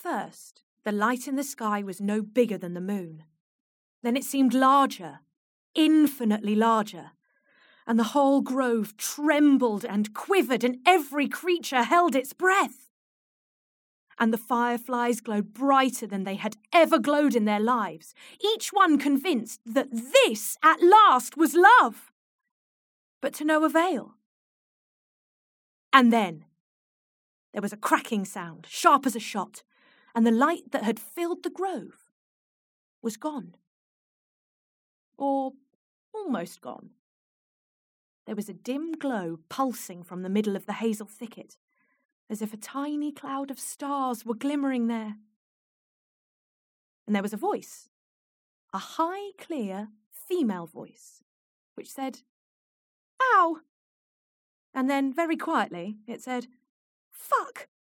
first, the light in the sky was no bigger than the moon. Then it seemed larger, infinitely larger, and the whole grove trembled and quivered, and every creature held its breath. And the fireflies glowed brighter than they had ever glowed in their lives, each one convinced that this, at last, was love. But to no avail. And then there was a cracking sound, sharp as a shot, and the light that had filled the grove was gone. Or almost gone. There was a dim glow pulsing from the middle of the hazel thicket, as if a tiny cloud of stars were glimmering there. And there was a voice, a high, clear, female voice, which said, "Ow!" And then, very quietly, it said, "Fuck!"